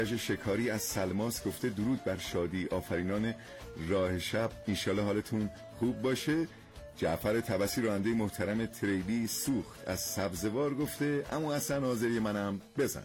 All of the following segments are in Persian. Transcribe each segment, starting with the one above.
شکاری از سلماس گفته درود بر شادی آفرینان راه شب، انشالله حالتون خوب باشه. جعفر طبسی راننده محترم تریلی سوخت از سبزوار گفته عمو حسن حاضری منم بزن.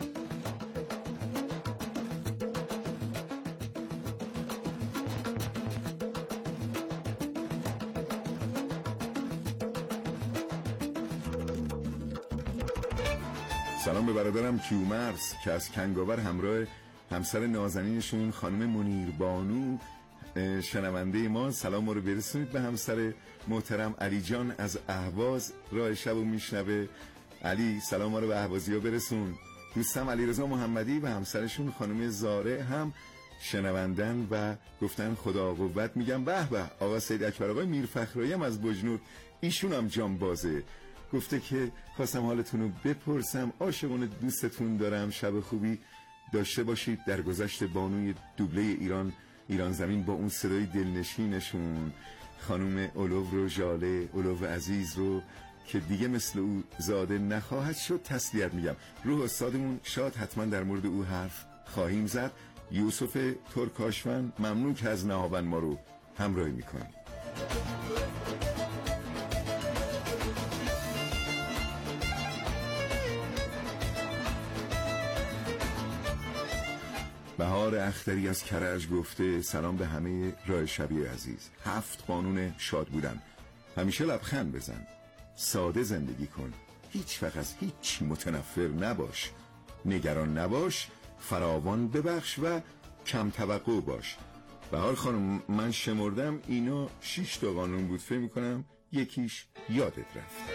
سلام به برادرم کیومرس که از کنگاور همراه همسر نازنینشون خانم منیر بانو شنونده ما. سلام رو برسونید به همسر محترم علی جان از اهواز، راه شب و میشنوه. علی سلام رو به اهوازی ها برسون. دوستم علیرضا محمدی و همسرشون خانم زاره هم شنوندن و گفتن خدا قوت. میگم به به. آقا سید اکبر آقای میرفخرایی هم از بجنور، ایشون هم جانبازه، گفته که خواستم حالتون رو بپرسم، عاشقونه دوستتون دارم، شب خوبی داشته باشید. در گذشت بانوی دوبله ایران زمین با اون صدای دلنشینشون خانم اولو رو، ژاله اولو عزیز رو که دیگه مثل او زاده نخواهد شد تسلیت میگم. روح استادمون شاد، حتما در مورد او حرف خواهیم زد. یوسف ترکاشفن ممنون که از نهاون ما رو همراهی میکنیم. بهار اختری از کرج گفته سلام به همه راه شبی عزیز. 7 قانون شاد بودن: همیشه لبخند بزن، ساده زندگی کن، هیچ وقت از هیچ متنفر نباش، نگران نباش، فراوان ببخش و کم توقع باش. بهار خانم من شمردم اینا 6 تا قانون بود، فکر میکنم یکیش یادت رفت.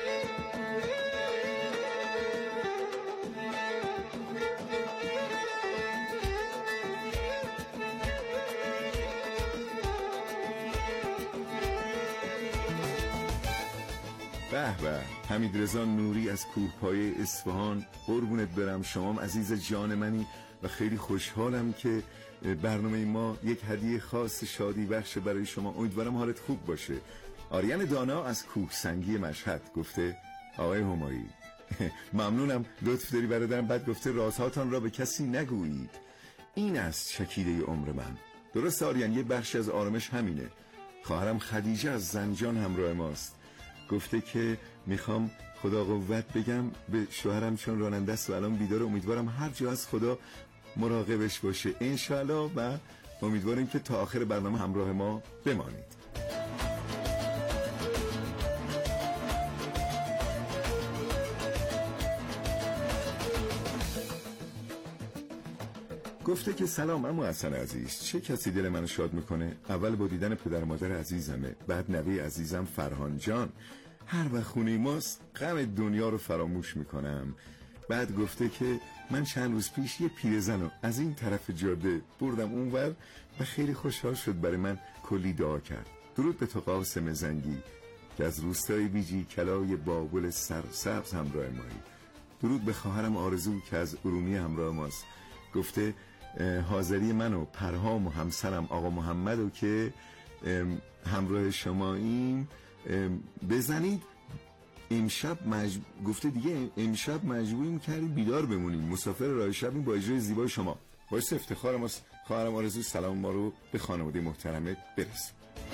به به. حمیدرضا نوری از کوهپایه اصفهان، قربونت برم، شمام عزیز جان منی و خیلی خوشحالم که برنامه ما یک هدیه خاص شادی بخش برای شما. امیدوارم حالت خوب باشه. آریان دانا از کوه سنگی مشهد گفته آقای همایی ممنونم، لطف داری برادرم. بعد گفته رازهاتان را به کسی نگویید، این است چکیده عمر من. درست آریان، یه بخش از آرامش همینه. خواهرم خدیجه از زنجان همراه ماست، گفته که میخوام خدا قوت بگم به شوهرم چون راننده است و الان بیداره، امیدوارم هر جا از خدا مراقبش باشه انشالله و امیدواریم که تا آخر برنامه همراه ما بمانید. گفته که سلام عمو حسن عزیز، چه کسی دل منو شاد میکنه؟ اول با دیدن پدر مادر عزیزمه، بعد نوه عزیزم فرهان جان. هر وقت خونه ماست غم دنیا رو فراموش میکنم. بعد گفته که من چند روز پیش یه پیرزنو از این طرف جاده بردم اونور و خیلی خوشحال شد، برای من کلی دعا کرد. درود به تو قاسم زنگی که از روستای بیجی کلای بابل سرسبز همراه مایی. درود به خواهرم آرزو که از ارومیه همراه ماست، گفته حاضری من و پرهام و همسرم آقا محمدو که همراه شماییم بزنید. امشب گفته دیگه امشب مجبوریم کردیم بیدار بمونیم، مسافر راه شبیم با اجرای زیبای شما. باعث افتخار ماست. خواهرم آرزو سلام ما رو به خانواده محترمت برسون.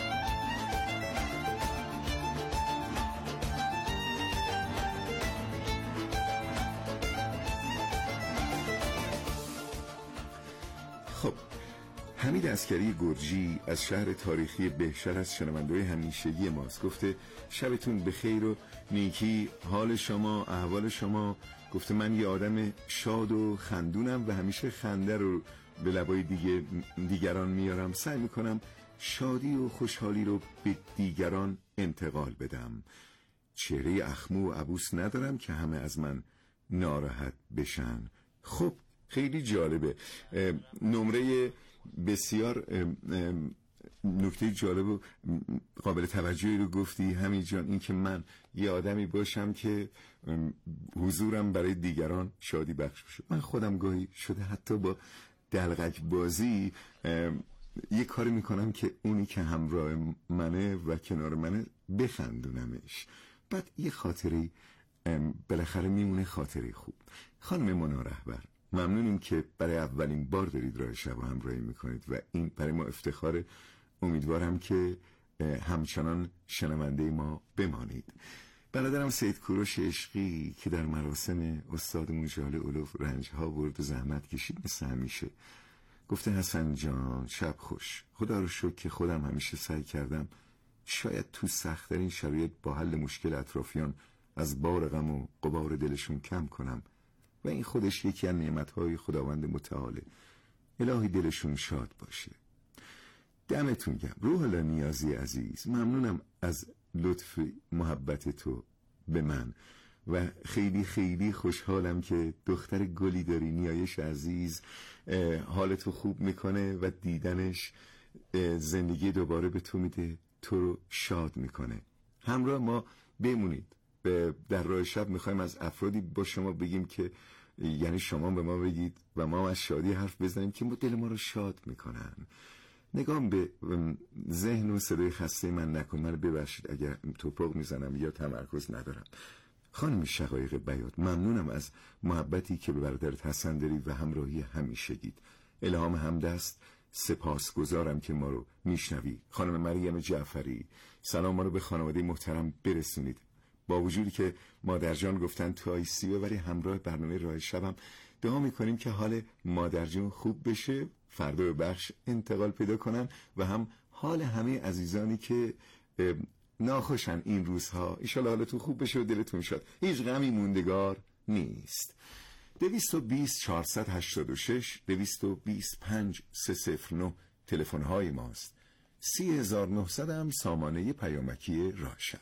خب، حمید عسکری گرجی از شهر تاریخی بهشهر از شنونده‌های همیشگی ماست، گفته شبتون بخیر و نیکی، حال شما، احوال شما. گفته من یه آدم شاد و خندونم و همیشه خنده رو به لبای دیگران میارم. سعی میکنم شادی و خوشحالی رو به دیگران انتقال بدم. چهره اخمو و عبوس ندارم که همه از من ناراحت بشن. خب خیلی جالبه. نمره بسیار نکته جالب و قابل توجهی رو گفتی همین جان، این که من یه آدمی باشم که حضورم برای دیگران شادی بخش بشه. من خودم گاهی شده حتی با دلغک بازی یه کاری میکنم که اونی که همراه منه و کنار منه بخندونمش، بعد یه خاطری بالاخره میمونه، خاطره خوب. خانم مونا رهبر ممنونیم که برای اولین بار دارید راه شب و همراهی میکنید و این برای ما افتخاره. امیدوارم که همچنان شنونده ما بمانید. برادرم سید کوروش عشقی که در مراسم استادمون ژاله اولوف رنجها برد و زحمت کشید مثل همیشه گفته حسن جان شب خوش. خدا رو شکر که خودم همیشه سعی کردم شاید تو سخت‌ترین شرایط با حل مشکل اطرافیان از بار غم و غبار دلشون کم کنم و این خودش یکی از نعمت‌های خداوند متعاله. الهی دلشون شاد باشه. دمتون گرم. روح الله نیازی عزیز، ممنونم از لطف محبت تو به من و خیلی خیلی خوشحالم که دختر گلی داری. نیایش عزیز حالتو خوب میکنه و دیدنش زندگی دوباره به تو میده، تو رو شاد میکنه. همراه ما بمونید. در راه شب میخوایم از افرادی با شما بگیم که یعنی شما به ما بگید و ما از شادی حرف بزنیم که دل ما رو شاد میکنن. نگام به ذهن و صدای خسته من نکن. من ببخشید اگر توپق میزنم یا تمرکز ندارم. خانم شقایق بیات، ممنونم از محبتی که به برادرت حسن داری و همراهی همیشگیت. الهام همدست، سپاسگزارم که ما رو میشنوی. خانم مریم جعفری، سلام ما رو به خانواده محترم برسونید. با وجودی که مادر جان گفتن تو آیسیو ولی همراه برنامه راه شبم دعا میکنیم که حال مادر جان خوب بشه، فردا به بخش انتقال پیدا کنن و هم حال همه عزیزانی که ناخوشن این روزها. ایشالا حالتون خوب بشه و دلتون شاد. هیچ غمی موندگار نیست. 220 486 225 309 تلفن های ماست. 3900 هم سامانه پیامکی راه شب.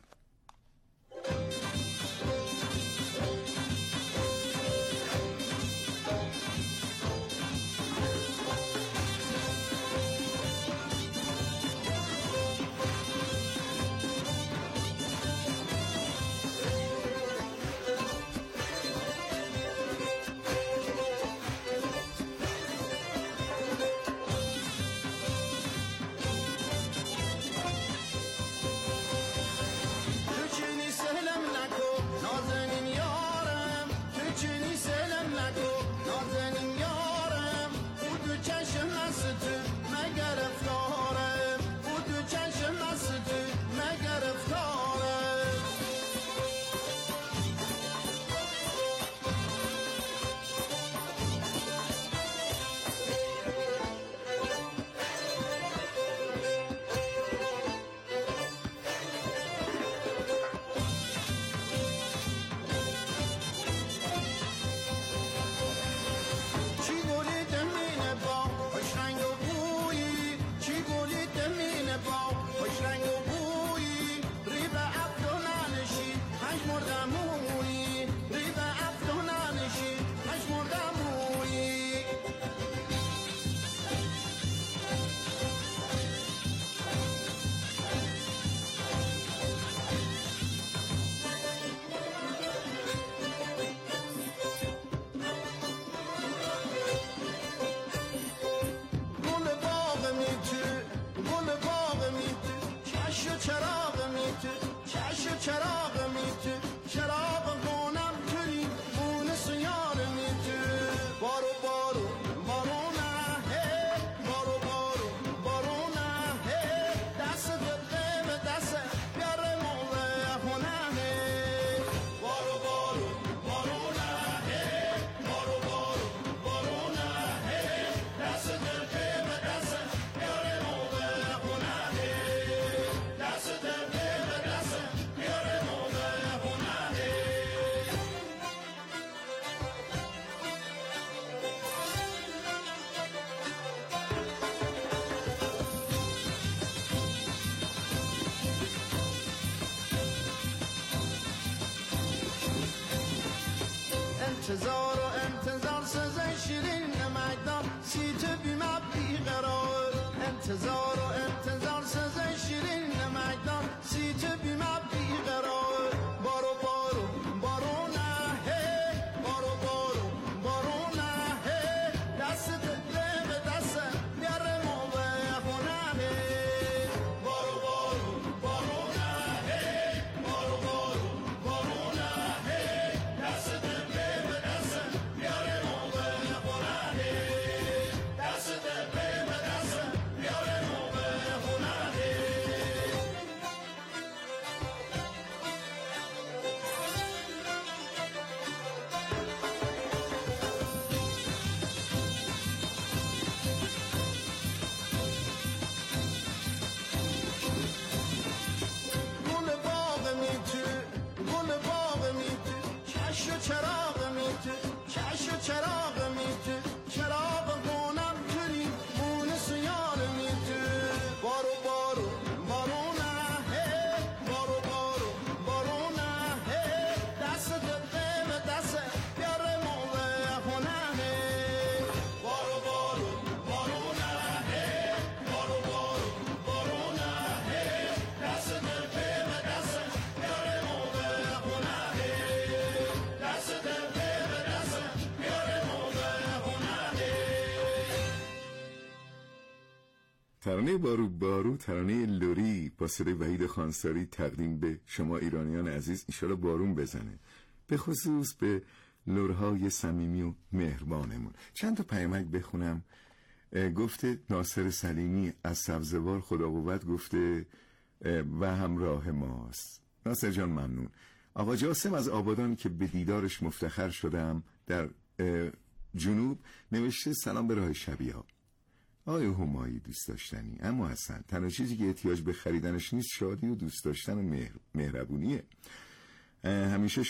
انتظار و انتظار سزای شیرین نمکدار سی تو بیمه بیقرار. انتظار و انتظار سزای شیرین نمکدار سی تو بیمه بیقرار. بارو بارو بارو نه بارو بارو بارو نه دست دل به دست بیاره موقع خونه. بارو بارو بارو نه بارو بارو بارو نه دست دل به دست ترانه بارو بارو، ترانه لوری با صدای وحید خانساری تقدیم به شما ایرانیان عزیز. انشالله بارون بزنه، به خصوص به لورهای صمیمی و مهربانمون. چند تا پیامک بخونم. گفته ناصر سلیمی از سبزوار خدا قوت، گفته و همراه ماست. ناصر جان ممنون. آقا جاسم از آبادان که به دیدارش مفتخر شدم در جنوب نوشته سلام به راه شبیها. آقای همایی دوست داشتنی، اما حسن تنها چیزی که احتیاج به خریدنش نیست شادی و دوست داشتن و مهربونیه. همیشه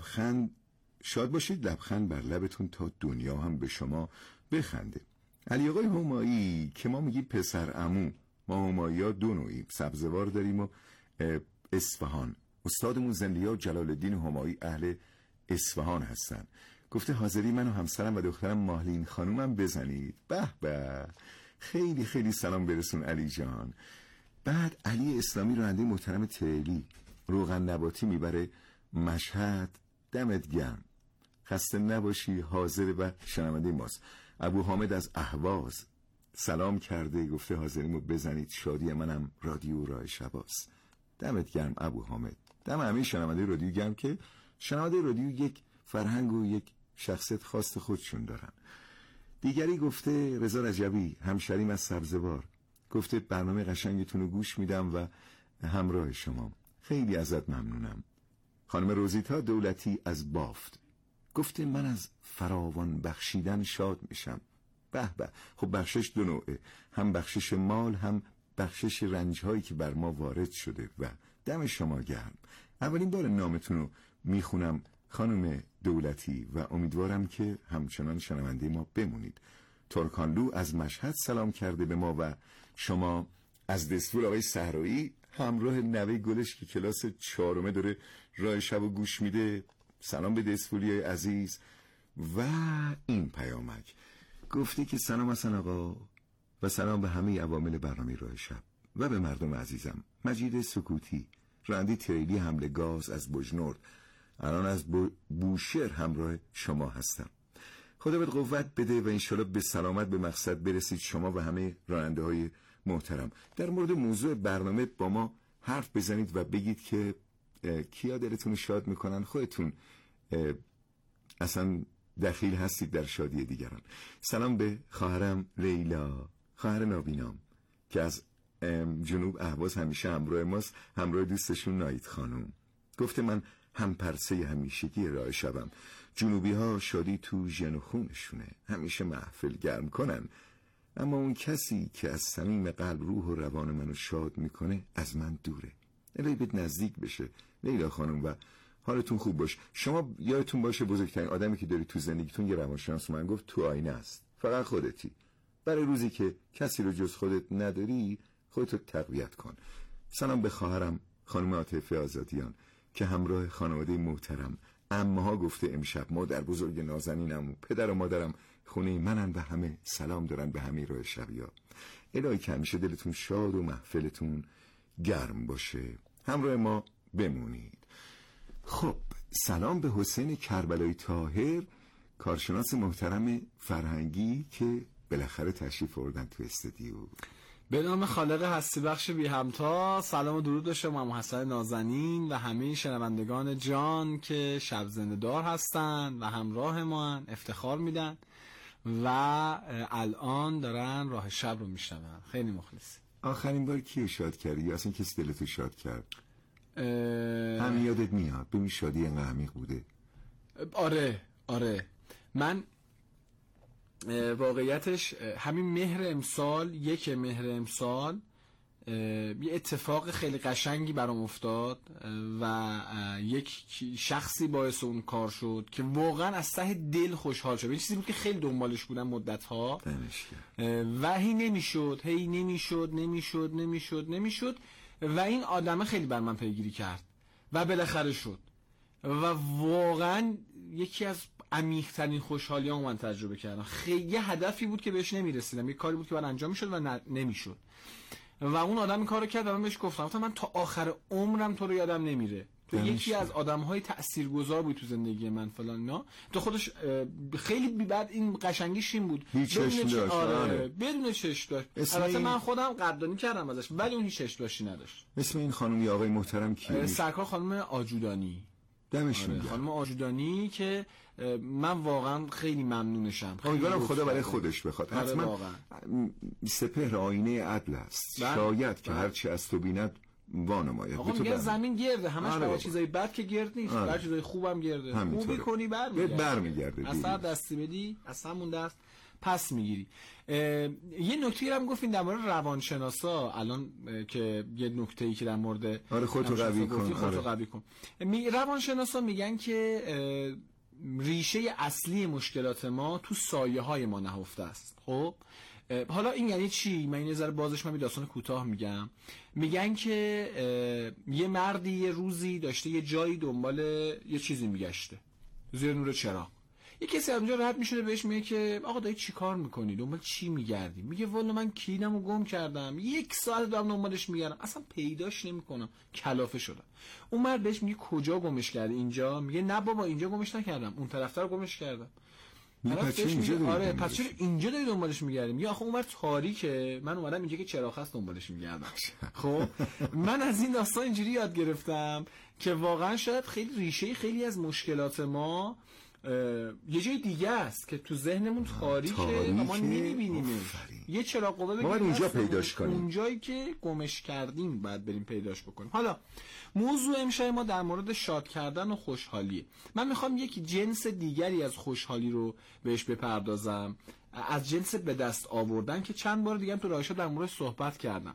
شاد باشید، لبخند بر لبتون تا دنیا هم به شما بخنده. علی آقای همایی که ما میگیم پسر عمو، ما همایی ها دو نوعیم، سبزوار داریم و اصفهان. استادمون زندیا جلال الدین همایی اهل اصفهان هستن. گفته حاضری من و همسرم و دخترم ماهلین خانومم بزنید. به به، خیلی خیلی سلام برسون علی جان. بعد علی اسلامی راننده محترم تریلی روغن نباتی میبره مشهد، دمت گرم، خسته نباشی، حاضر و شنونده ماست. ابو حامد از اهواز سلام کرده، گفته حاضریمو بزنید، شادی منم رادیو راه شباست. دمت گرم ابو حامد، دم همه شنونده رادیو گرم که شنونده رادیو یک فرهنگ و یک شخصیت خاص خودشون دارن. دیگری گفته رضا رجبی همشریم از سبزوار، گفته برنامه قشنگتون رو گوش میدم و همراه شما، خیلی ازت ممنونم. خانم روزیتا دولتی از بافت گفته من از فراوان بخشیدن شاد میشم. به به، خب بخشش دو نوعه، هم بخشش مال، هم بخشش رنجهایی که بر ما وارد شده و دم شما گرم. اولین بار نامتون رو میخونم خانم دولتی و امیدوارم که همچنان شنونده ما بمونید. ترکانلو از مشهد سلام کرده به ما و شما. از دستور آقای صحرایی همراه نوه گلش که کلاس 4 داره راه شب و گوش میده، سلام به دستوری عزیز. و این پیامک گفته که سلام حسن آقا و سلام به همه عوامل برنامه راه شب و به مردم عزیزم. مجید سکوتی راننده تریلی حمل گاز از بجنورد، الان از بوشهر همراه شما هستم. خدا بهت قوت بده و انشالله به سلامت به مقصد برسید شما و همه راننده های محترم. در مورد موضوع برنامه با ما حرف بزنید و بگید که کیا دلتون شاد میکنن، خودتون اصلا دخیل هستید در شادی دیگران. سلام به خواهرم لیلا، خواهر نابینام که از جنوب اهواز همیشه همراه ماست، همراه دوستشون نایید خانم. گفته من هم پرسه همیشگی راه شبم، جنوبی ها شادی تو ژن و خونشونه، همیشه محفل گرم کنن، اما اون کسی که از صمیم قلب روح و روان منو شاد میکنه از من دوره. الهی بهت نزدیک بشه لیلا خانم و حالتون خوب باش. شما یادتون باشه بزرگترین آدمی که داری تو زندگیتون، یه روانشناس من گفت، تو آینه است، فقط خودتی. برای روزی که کسی رو جز خودت نداری خودتو تقویت کن. سلام به خواهرم خانم عاطفه آزادیان که همراه خانواده محترم عمه‌ها گفته امشب مادر بزرگ نازنینم و پدر و مادرم خونه منن و همه سلام دارن به همه راه شبیا. الهی که همیشه دلتون شاد و محفلتون گرم باشه، همراه ما بمونید. خب سلام به حسین کربلایی طاهر، کارشناس محترم فرهنگی که بالاخره تشریف آوردن تو استودیو. به نام خالق هستی بخش بی همتا، سلام و درود به شما حسن نازنین و همه شنوندگان جان که شب زنده دار هستن و همراه ما هن، افتخار میدن و الان دارن راه شب رو میشنون. خیلی مخلصی. آخرین بار کیو شاد کردی یا اصلا کسی دلتو شاد کرد؟ همین یادت میاد؟ ببین شادی اینقدر عمیق بوده. آره من واقعیتش همین مهر امسال، 1 مهر امسال یه اتفاق خیلی قشنگی برام افتاد و یک شخصی باعث اون کار شد که واقعا از ته دل خوشحال شد. این چیزی بود که خیلی دنبالش بودم مدت‌ها و هی نمیشد و این آدمه خیلی بر من پیگیری کرد و بالاخره شد و واقعا یکی از عمیق‌ترین خوشحالی‌ها من تجربه کردم. خیلی هدفی بود که بهش نمی‌رسیدم، یه کاری بود که باید انجام می‌شد و نمی‌شد و اون آدم این کارو کرد و من بهش گفتم من تا آخر عمرم تو رو یادم نمیره. تو یکی از آدم‌های تاثیرگذار بود تو زندگی من فلان نه، تو خودش خیلی بعد این قشنگیش این بود بدون چشم داشت. البته من خودم قدردانی کردم ازش ولی اون هیچ چشم داشتی نداشت. اسم این خانم یا آقای محترم کی؟ سرکار خانم آجودانی. دمش میگم. خانم آجودانی که من واقعا خیلی ممنونشم. امیدوارم خدا برای خودش بخواد. حتما سپهر آینه عدل است. شاید که هرچی از تو بیند وانماید. آقا میگه زمین گرده، همش برای چیزای بد که گرد نیست، برای چیزای خوبم گرده. خوبی کنی برمیگرده. اثر دستی بدی از همون دست پس میگیری. یه نکته هم گفتین در مورد روانشناسا الان که یه نکته‌ای که در مورد خودتو قوی کن. روانشناسا میگن که ریشه اصلی مشکلات ما تو سایه‌های ما نهفته است. خب حالا این یعنی چی؟ من این ذره بازش من داستان کوتاه میگم. میگن که یه مردی یه روزی داشته یه جایی دنبال یه چیزی میگشته زیر نور چراغ. یه کسی از اونجا رد میشده بهش میگه که آقا دایی چی کار میکنی؟ دنبال چی میگردی؟ میگه والا من کلیدمو گم کردم، 1 ساعت دارم دنبالش میگردم، اصلا پیداش نمیکنم، کلافه شدم. اون مرد بهش میگه کجا گمش کردی؟ اینجا. میگه نه بابا اینجا گمش نکردم، اون طرف‌تر رو گمش کردم. آره پس چرا اینجا داری دنبالش میگردی؟ میگه آخه اونور تاریکه، من اومدم اینجا که چراغ هست دنبالش میگردم. خب من از این داستان اینجوری یاد گرفتم که واقعا شاید خیلی ریشه خیلی از مشکلات ما یه جای دیگه است که تو ذهنمون تاریکه و ما نمیبینیمش. یه چراغ قوه بگیم اونجا پیداش کنیم، اونجایی که گمش کردیم باید بریم پیداش بکنیم. حالا موضوع امشب ما در مورد شاد کردن و خوشحالیه. من میخوام یک جنس دیگری از خوشحالی رو بهش بپردازم، از جنس به دست آوردن که چند بار دیگه هم تو راهشا در مورد صحبت کردم.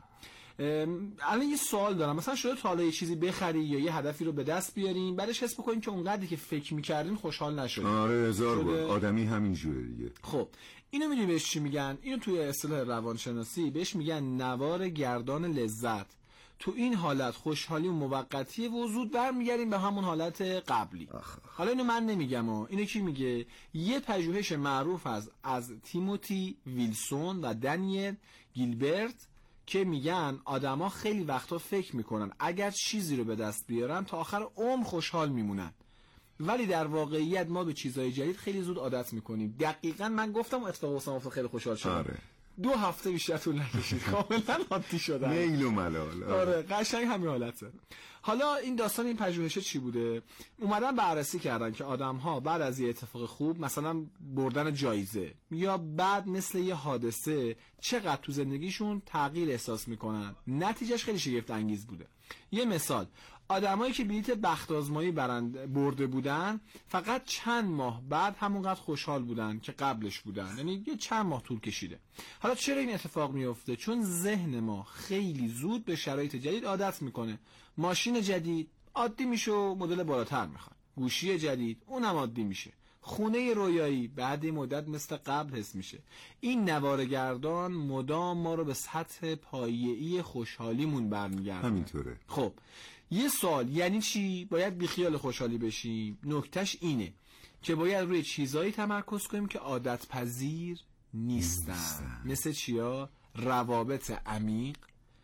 الان یه سوال دارم، مثلا شده تا حالا یه چیزی بخری یا یه هدفی رو به دست بیارین بعدش حس بکنین که اونقدری که فکر می‌کردین خوشحال نشدین؟ آره 1000 بار آدمی همین جوره دیگه. خب اینو میدونی بهش چی میگن؟ اینو توی اصطلاح روانشناسی بهش میگن نوار گردان لذت. تو این حالت خوشحالی موقتی و زود برمیگردیم به همون حالت قبلی. حالا اینو من نمیگم اینو کی میگه؟ یه پژوهش معروف از تیموتی ویلسون و دنیل گیلبرت که میگن آدما خیلی وقتا فکر میکنن اگر چیزی رو به دست بیارن تا آخر عمر خوشحال میمونن، ولی در واقعیت ما به چیزهای جدید خیلی زود عادت میکنیم. دقیقاً من گفتم اتفاقا خیلی خوشحال شدم. 2 هفته بیشتر طول نکشید کاملا عادی شدن. میل و ملال. آره قشنگ همین حالته. حالا این داستان این پژوهش چی بوده؟ اومدن بررسی کردن که آدم‌ها بعد از یه اتفاق خوب مثلا بردن جایزه یا بعد مثل یه حادثه چقدر تو زندگیشون تغییر احساس میکنن. نتیجهش خیلی شگفت انگیز بوده. یه مثال، آدمایی که بلیت بخت آزمایی برده بودن فقط چند ماه بعد همونقدر خوشحال بودن که قبلش بودن، یعنی یه چند ماه طول کشیده. حالا چرا این اتفاق میفته؟ چون ذهن ما خیلی زود به شرایط جدید عادت میکنه. ماشین جدید عادی میشه و مدل بالاتر میخواد، گوشی جدید اونم عادی میشه، خونه رویایی بعد مدت مثل قبل حس میشه. این نوارگردان مدام ما رو به سطح پایه‌ای خوشحالیمون برمیگردونه. همینطوره. خب یه سوال، یعنی چی؟ باید بیخیال خوشحالی بشیم؟ نکتهش اینه که باید روی چیزایی تمرکز کنیم که عادت پذیر نیستن. مثل چیا؟ روابط عمیق،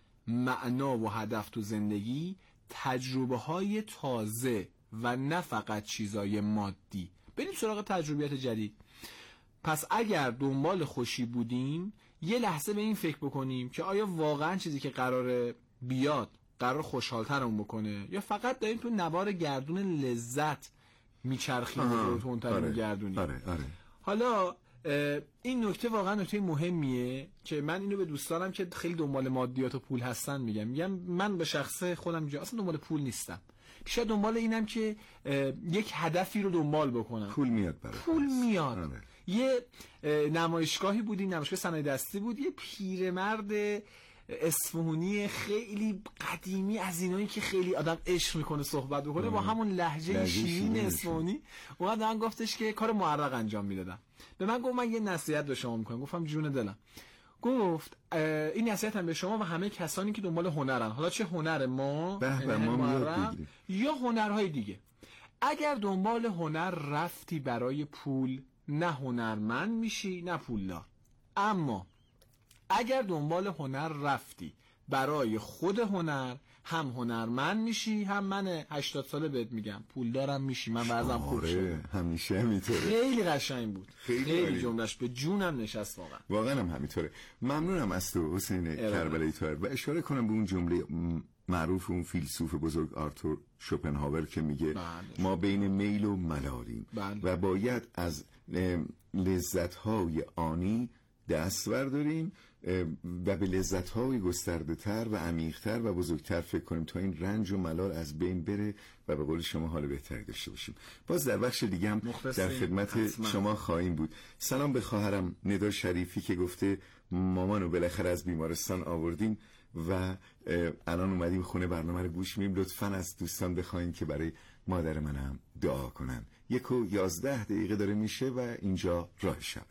معنا و هدف تو زندگی، تجربه های تازه و نه فقط چیزای مادی. بریم سراغ تجربیات جدید. پس اگر دنبال خوشی بودیم یه لحظه به این فکر بکنیم که آیا واقعا چیزی که قراره بیاد قرار خوشحالترمون بکنه یا فقط داریم تو نوار گردون لذت میچرخیم و تونتر میگردونیم. آره. حالا این نکته واقعا نکته مهمیه که من اینو به دوستانم که خیلی دنبال مادیات و پول هستن میگم من به شخص خودم اصلا دنبال پول نیستم. بیشتر دنبال اینم که یک هدفی رو دنبال بکنم. پول میاد برای پول میاد. یه نمایشگاهی بودیم، نمایشگاه صنایع دستی بود، یه پیرمرد اصفهانی خیلی قدیمی از اینایی که خیلی آدم عشق میکنه صحبت بکنه با همون لهجه شیرین اصفهانی اومد من گفتش که کار معرق انجام میدادم. به من گفت من یه نصیحت به شما میکنم. گفتم جون دلم. گفت این نصیحت هم به شما و همه کسانی که دنبال هنرن، حالا چه هنر ما یا هنرهای دیگه. اگر دنبال هنر رفتی برای پول، نه هنرمند میشی نه پولدار. اما اگر دنبال هنر رفتی برای خود هنر هم هنرمند میشی، هم من 80 ساله بهت میگم پول دارم میشی، من وضعم خوب شده. همیشه همینطوره. خیلی قشنگ بود، خیلی جملهش به جونم نشست واقعا. واقعا هم همینطوره. ممنونم از تو حسین کربلایی طاهر. و اشاره کنم به اون جمله معروف اون فیلسوف بزرگ آرتور شوپنهاور که میگه ما بین میل و ملالیم و باید از لذت‌های آنی دست برداریم و به لذت‌های گسترده‌تر و عمیق‌تر و بزرگتر فکر کنیم تا این رنج و ملال از بین بره و به قول شما حال بهتری داشته باشیم. باز در بخش دیگه هم در خدمت شما خواهیم بود. سلام به خواهرم ندا شریفی که گفته مامانو بالاخره از بیمارستان آوردیم و الان اومدیم خونه برنامه رو گوش میدیم. لطفاً از دوستان بخواین که برای مادر منم دعا کنن. 1:11 داره میشه و اینجا راه شبه.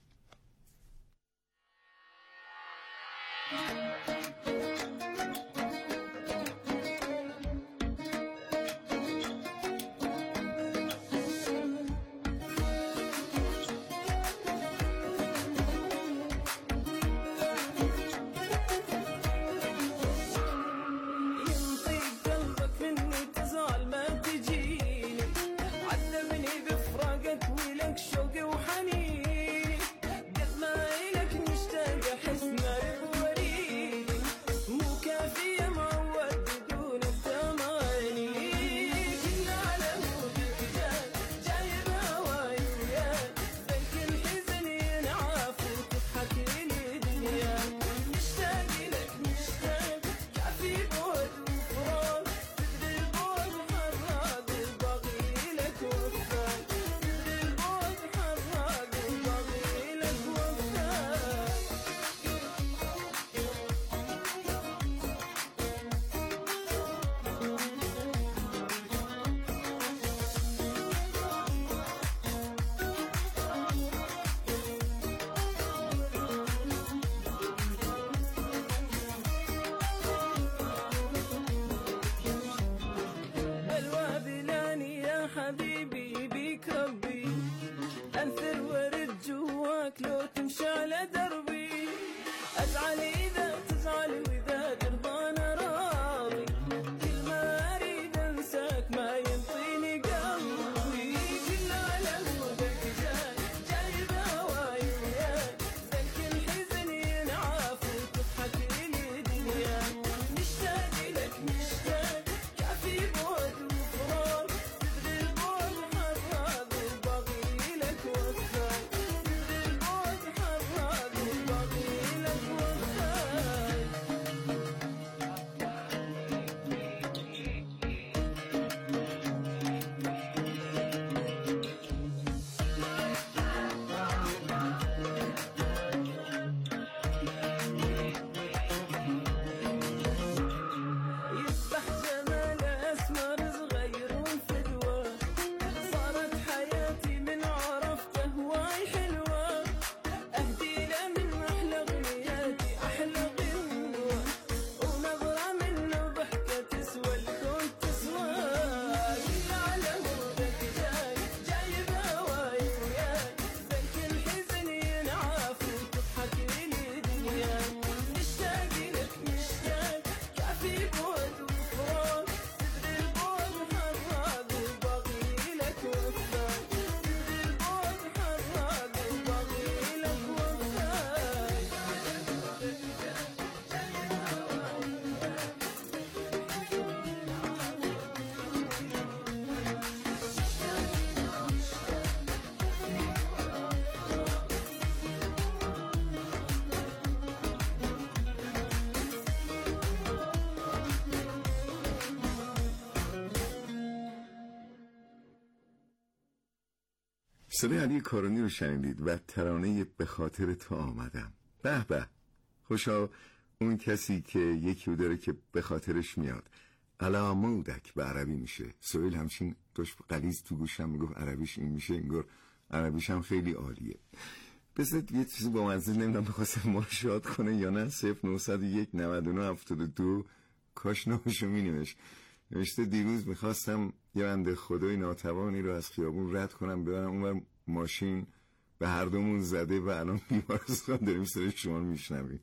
صدای علی کارانی رو شنیدید و ترانه به خاطر تو آمدم. به به، خوشا اون کسی که یکی رو داره که به خاطرش میاد. علا مودک به عربی میشه. سویل همچین داشت قلیز تو گوشم میگفت عربیش این میشه، انگار عربیش هم خیلی عالیه. بذارید یه چیزی با منزل نمیدونم بخواستم ما رو شاد کنه یا نه. 0901 99 72 کاش نامشو مینوشت. نوشته دیروز میخواستم یه بنده خدای ناتوانی رو از خیابون رد کنم ببرم اونور، ماشین به هر دومون زده و الان بیمارستان داریم سر شما میشنویم.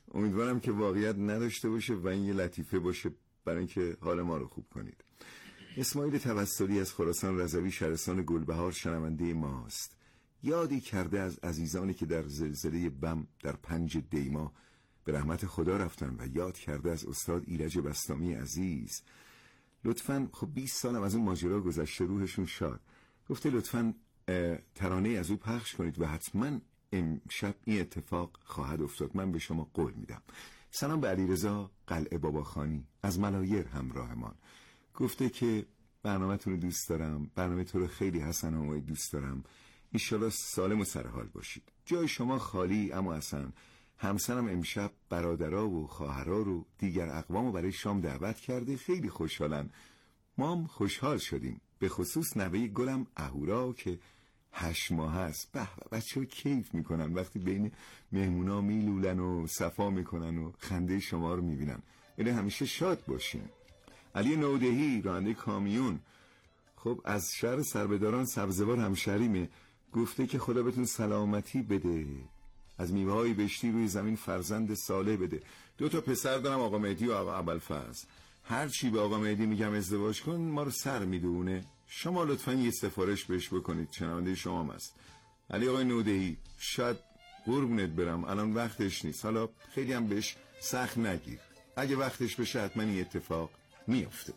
امیدوارم که واقعیت نداشته باشه و این یه لطیفه باشه برای اینکه حال ما رو خوب کنید. اسماعیل توسلی از خراسان رضوی شهرستان گلبهار شنونده ماست. یادی کرده از عزیزانی که در زلزله بم در 5 دی‌ماه به رحمت خدا رفتن و یاد کرده از استاد ایرج بسطامی عزیز. لطفاً خب 20 سالم از اون ماجرا گذشته، روحشون شاد. گفته لطفاً ترانه از او پخش کنید و حتما امشب این اتفاق خواهد افتاد، من به شما قول میدم. سلام به علیرضا قلعه باباخانی از ملایر همراهمان. گفته که برنامه‌تون رو دوست دارم، برنامه تو رو خیلی حسن و دوست دارم، انشالله سالم و سرحال باشید. جای شما خالی اما حسن. همسرم امشب برادرها و خواهرها رو دیگر اقوامو برای شام دعوت کرده، خیلی خوشحالن. ما هم خوشحال شدیم، به خصوص نوه گلم اهورا که 8 ماه هست. به بچه‌ها کیف میکنن وقتی بین مهمونا میلولن و صفا میکنن و خنده شما رو میبینن. یعنی همیشه شاد باشین. علی نودهی راننده کامیون، خب از شهر سربداران سبزوار همشهریمه، گفته که خدا بهتون سلامتی بده، از میوه‌های بهشتی روی زمین فرزند صالح بده. 2 تا پسر دارم، آقا مهدی و آقا ابوالفضل. هر چی به آقا مهدی میگم ازدواج کن ما رو سر میدونه. شما لطفاً یه سفارش بهش بکنید، شنونده شما هم هست. علی آقای نودهی، شاید قربونت برم الان وقتش نیست، حالا خیلی هم بهش سخت نگیر، اگه وقتش بشه حتما این اتفاق میفته.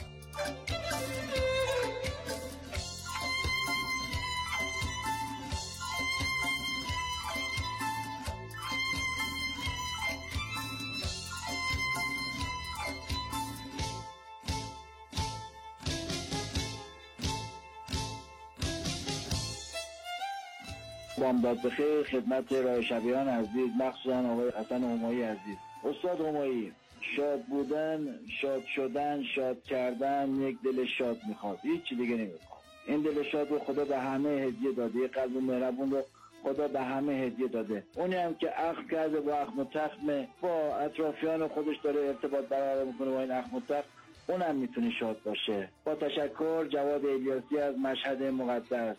بامداد بخیر خدمت رایشبیان عزیز، مخصوصا آقای حسن همایی عزیز. استاد همایی، شاد بودن، شاد شدن، شاد کردن یک دل شاد میخواد، هیچ چی دیگه نمیخواد. این دل شاد رو خدا به همه هدیه داده، یه قلب مهربون رو خدا به همه هدیه داده. اونی هم که عقد کرده با اخم و تخم، با اطرافیان خودش داره ارتباط برقرار میکنه با این اخم و تخم، اونم میتونه شاد باشه. با تشکر، جواد الیاسی از مشهد مقدس.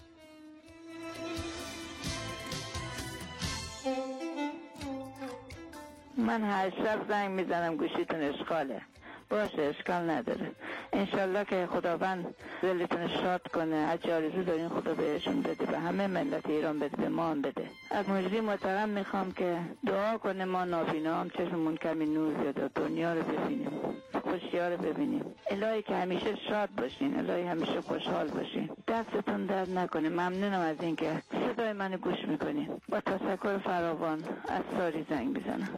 من هر شب زنگ میزنم گوشیتون اشغاله. باشه اشکال نداره، انشالله که خداوند دلتون شاد کنه. هرچی آرزو دارین خدا بهشون بده، به همه ملت ایران بده، به ما هم بده. از مجری محترم میخوام که دعا کنه ما نابینا هم چشممون کمی نور بیاد، دنیا رو ببینیم، خوشی‌ها رو ببینیم. الهی که همیشه شاد باشین، الهی همیشه خوشحال باشین، دستتون درد نکنه. ممنونم از اینکه صدای منو گوش میکنین. با تشکر فراوان از ساری زنگ میزنم.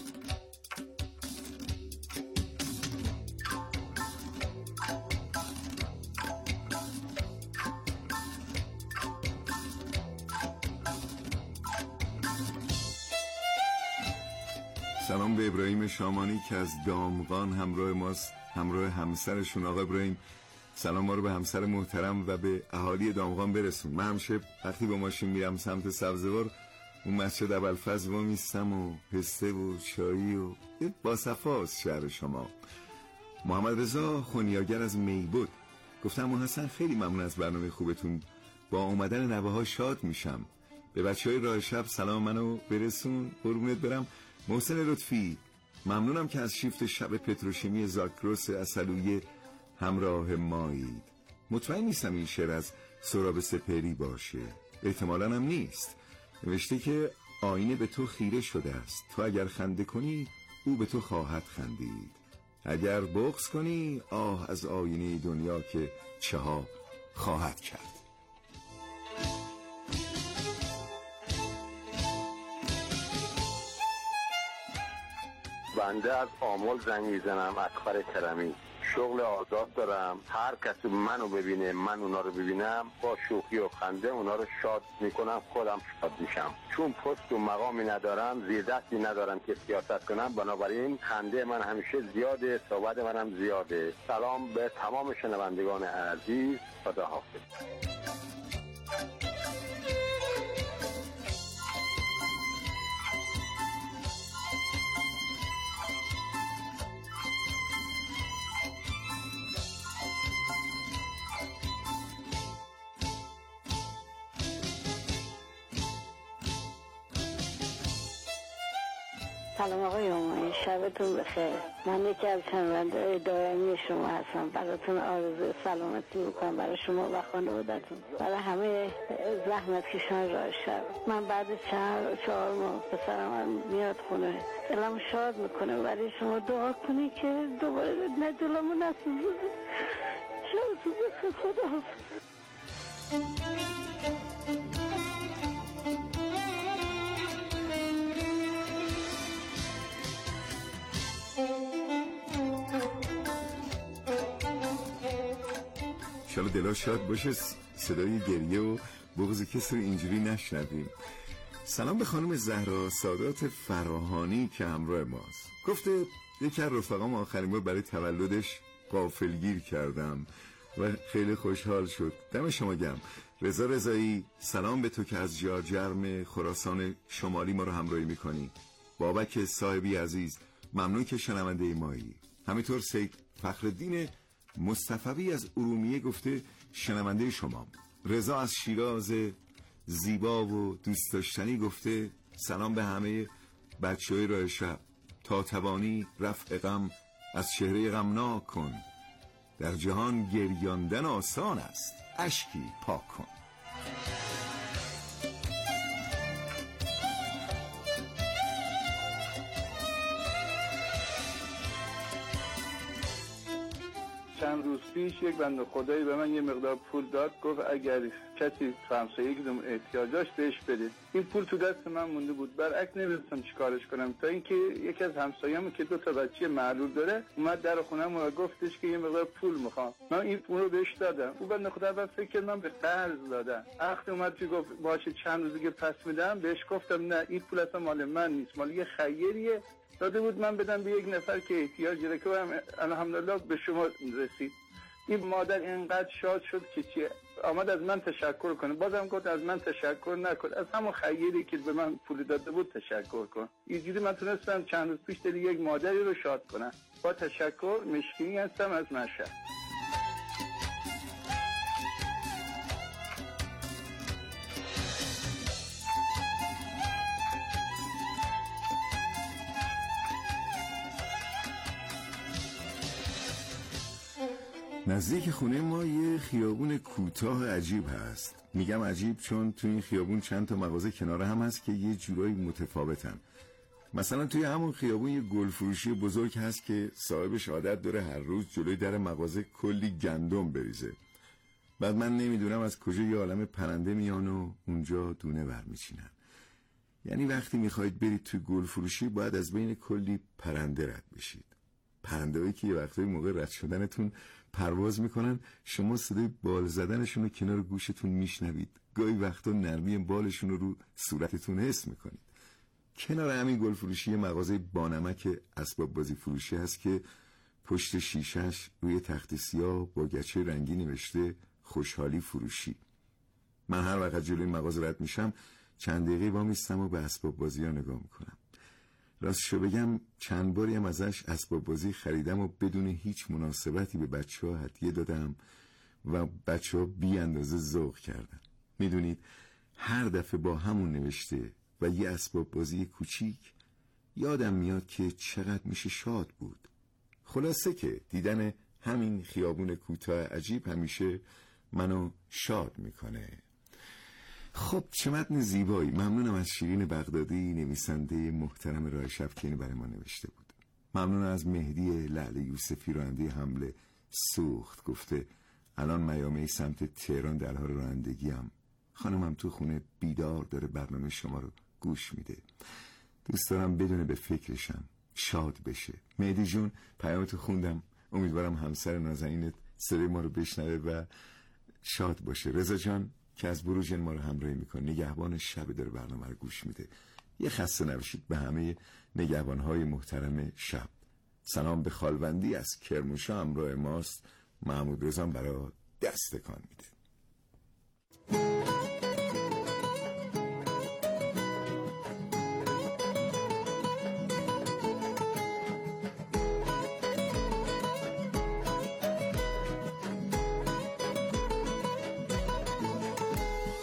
سلام به ابراهیم شامانی که از دامغان همراه ماست، همراه همسرشون. آقا ابراهیم سلام ما رو به همسر محترم و به اهالی دامغان برسون. من همیشه وقتی با ماشین میرم سمت سبزوار اون مسجد ابوالفضل وا میستم و پسته و چایی و با صفاست شهر شما. محمد رضا خونیاگر از میبود گفتم حسن خیلی ممنون از برنامه خوبتون، با اومدن نوه ها شاد میشم. به بچهای راه شب سلام منو برسون، قربونت برم. محسن لطفی ممنونم که از شیفت شب پتروشیمی زاکروس اصلویه همراه مایید. مطمئن نیستم این شعر از سراب سپهری باشه، احتمالاً هم نیست. نوشته که آینه به تو خیره شده است، تو اگر خنده کنی او به تو خواهد خندید، اگر بغض کنی آه از آینه دنیا که چه ها خواهد کرد. بنده از آمل زنگ میزنم، اکبر کرمی. شغل آزاد دارم، هر کسی منو ببینه من اونا رو ببینم، با شوخی و خنده اونا رو شاد میکنم، خودم شاد میشم. چون پست و مقامی ندارم، زیردستی ندارم که سیاست کنم، بنابراین خنده من همیشه زیاده، صحبت منم زیاده. سلام به تمام شنوندگان عزیز، خداحافظ. سلام آقای همایی، شبتون بخیر. من یکی از شنونده دائمی شما هستم. براتون آرزوی سلامتی میکنم، برای شما و خانوادتون، برای همه زحمت کشان راه شب. من بعد 4 ماه پسرم میاد خونه، دلم شاد میکنه. برای شما دعا کنی که دوباره دلمو نسوزه. شبتون بخیر، خدا حافظ. شالا دلا شاد باشه، صدای گریه و بغض کسی رو اینجوری نشنویم. سلام به خانم زهرا سادات فراهانی که همراه ماست. گفته یکی از رفقام آخرین بار برای تولدش غافلگیر کردم و خیلی خوشحال شد. دم شما گرم. رضا رضایی، سلام به تو که از جرم خراسان شمالی ما رو همراهی میکنی. بابک صاحبی عزیز، ممنون که شنونده مایی. همینطور سید فخرالدین مصطفی از ارومیه گفته شنونده شما. رضا از شیراز زیبا و دوست داشتنی گفته سلام به همه بچه‌های راه شب. تا توانی رفع غم از چهره غمناک کن، در جهان گریاندن آسان است، اشکی پاک کن. چند روز پیش یک بنده خدایی به من یه مقدار پول داد، گفت اگر کسی همسایه کدوم احتیاجاش بهش بده. این پول تو دست من مونده بود، برعکس نمی‌دونستم چیکارش کنم، تا اینکه یکی از همسایه‌مون که 2 بچه معلول داره اومد در خونم و گفتش که یه مقدار پول میخوام. من این پول رو بهش دادم. اون بنده خدا بعد فکر کرد من به قرض دادم. وقتی اومد که گفت باشه چند روزی که پس میدم، بهش گفتم نه این پول اصلا مال من نیست، مال یه خیریه، داده بود من بدم به یک نفر که احتیاج داره، که الحمدلله به شما رسید. این مادر اینقدر شاد شد که آمد از من تشکر کنه. بازم گفت از من تشکر نکن، از همون خیری که به من پول داده بود تشکر کن. اینجوری من تونستم چند روز پیش دل یک مادری رو شاد کنم. با تشکر، مشکینی هستم از مشهد. نزدیک خونه ما یه خیابون کوتاه عجیب هست. میگم عجیب چون توی این خیابون چند تا مغازه کنار هم هست که یه جورایی متفاوتن. مثلا توی همون خیابون یه گل فروشی بزرگ هست که صاحبش عادت داره هر روز جلوی در مغازه کلی گندم بریزه. بعد من نمیدونم از کجا یه عالم پرنده میان و اونجا دونه برمیچینن. یعنی وقتی میخواید برید توی گل فروشی باید از بین کلی پرنده رد بشید. پرنده‌هایی که یه وقتایی موقع رد شدنتون پرواز میکنن، شما صدای بال زدنشون رو کنار گوشتون میشنوید. گاهی وقتا نرمی بالشون رو صورتتون حس میکنید. کنار همین گل فروشی مغازه بانمک اسباب بازی فروشی هست که پشت شیشش روی تخت سیاه با گچه رنگی نوشته خوشحالی فروشی. من هر وقت جلوی مغازه رد میشم چند دقیقه وامیستم و به اسباب بازی ها نگاه میکنم. راستشو بگم چند باری هم ازش اسباب بازی خریدم و بدون هیچ مناسبتی به بچه‌ها هدیه دادم و بچه‌ها بی اندازه ذوق کردن. میدونید هر دفعه با همون نوشته و یه اسباب بازی کوچیک یادم میاد که چقدر میشه شاد بود. خلاصه که دیدن همین خیابون کوتاه عجیب همیشه منو شاد میکنه. خب چه متن زیبایی. ممنونم از شیرین بغدادی، نویسنده محترم راه شب که اینو برای ما نوشته بود. ممنون از مهدی لعل یوسفی، راننده حمله سوخت، گفته الان میامی سمت تهران در حال رانندگی ام. خانمم تو خونه بیدار داره برنامه شما رو گوش میده. دوست دارم بدونه به فکرشم، شاد بشه. مهدی جون پیامتو خوندم، امیدوارم همسر نازنینت صدای ما رو بشنوه و شاد باشه. رضا جان که از بروژن ما رو همراهی میکنه، نگهبان شب داره برنامه رو گوش میده. یه خسته نباشید به همه نگهبانهای محترم شب. سلام به خالوندی از کرمانشاه همراه ماست. محمود رضا برای دست تکان میده.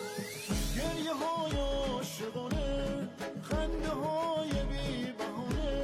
گریه های عاشقانه، خنده های بی بهانه،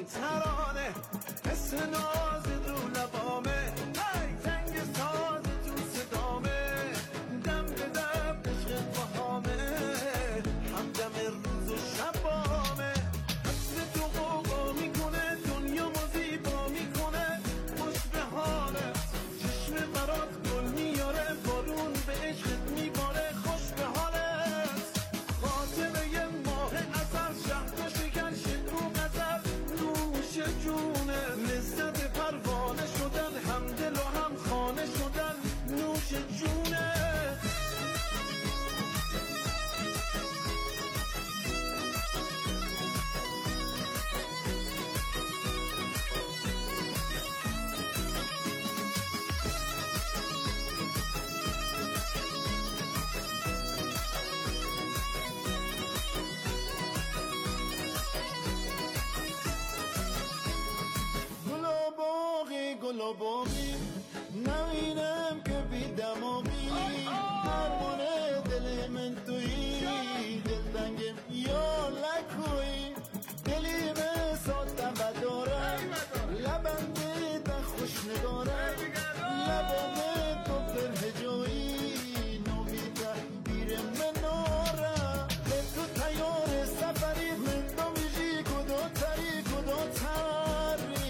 ترانه حس ناز رو لبامه زنگ ساز تو صدامه دم به دم عشق بهامه همدم روز و شبامه حسن تو قوقا میکنه دنیا ما زیبا میکنه خوش به حاله چشم برات گل میاره بارون به عشقت میباره خوش به حالت خاطره یه ماه ازل شهد و شکن شد رو غزل نوش جونه لذت پروانه شدن هم دل و هم خانه شدن نوش جونه گل و باقی نمینم که بی دماغی هرمونه دل من تویی دلتنگم یا لکویی دلی به ساعت بدارم لبنده تا خوش نگارم لبامه تو فرهجایی نویده دیر من نارم به تو تیار سفری من تو میشی کدو تری کدو تری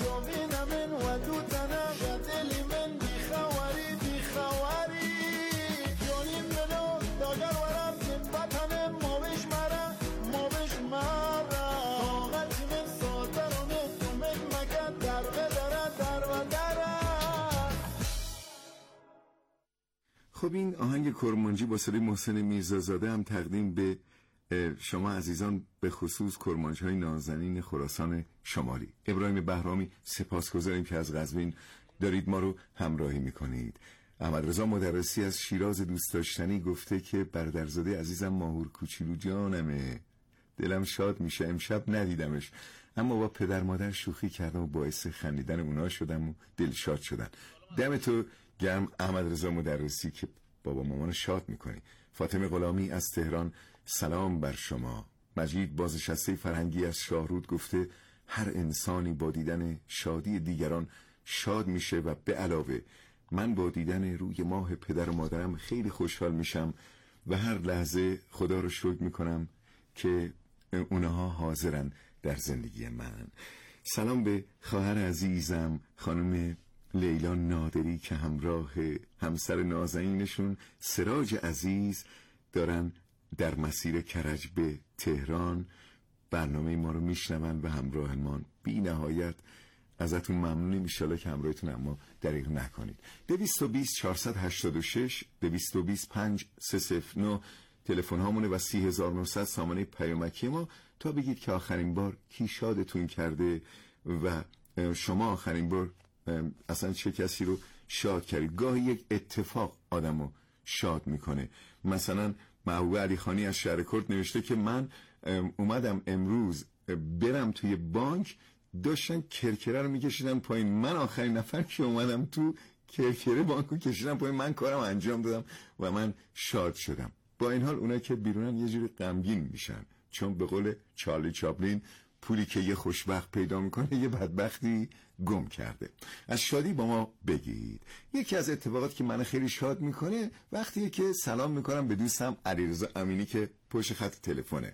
خب این آهنگ کرمانجی با صدای محسن میرزازاده هم تقدیم به شما عزیزان، به خصوص کرمانچهای نازنین خراسان شمالی. ابراهیم بهرامی، سپاسگزاریم که از قزوین دارید ما رو همراهی میکنید. احمد رضا مدرسی از شیراز دوست داشتنی گفته که برادرزاده عزیزم ماهور کوچولو جانمه، دلم شاد میشه امشب ندیدمش، اما با پدر مادر شوخی کردم و باعث خندیدن اونا شدم و دلشاد شدن. دم تو گرم احمد رضا مدرسی که بابا مامان شاد میکنی. فاطمه غلامی از تهران، سلام بر شما. مجید بازنشسته فرهنگی از شاهرود گفته هر انسانی با دیدن شادی دیگران شاد میشه و به علاوه من با دیدن روی ماه پدر و مادرم خیلی خوشحال میشم و هر لحظه خدا رو شکر میکنم که اونها حاضرن در زندگی من. سلام به خواهر عزیزم خانم لیلا نادری که همراه همسر نازنینشون سراج عزیز دارن در مسیر کرج به تهران برنامه ما رو میشنون و همراه ما. بی نهایت ازتون ممنونیم، انشالله که همراهتون اما دریغ نکنید. 220 486 225 309 تلفن هامونه و 30900 سامانه پیامکی ما تا بگید که آخرین بار کی شادتون کرده و شما آخرین بار اصلا چه کسی رو شاد کردید. گاهی یک اتفاق آدمو شاد میکنه. مثلا محبوب علی خانی از شهر کرد نوشته که من اومدم امروز برم توی بانک، داشتن کرکره رو میکشیدن پایین، من آخرین نفر که اومدم تو کرکره بانکو کشیدن پایین، من کارم انجام دادم و من شاد شدم. با این حال اونایی که بیرونن یه جوری غمگین میشن، چون به قول چارلی چاپلین پولی که یه خوشبخت پیدا میکنه یه بدبختی گم کرده. از شادی با ما بگید. یکی از اتفاقاتی که من خیلی شاد میکنه وقتیه که سلام میکنم به دوستم علیرضا امینی که پشت خط تلفنه.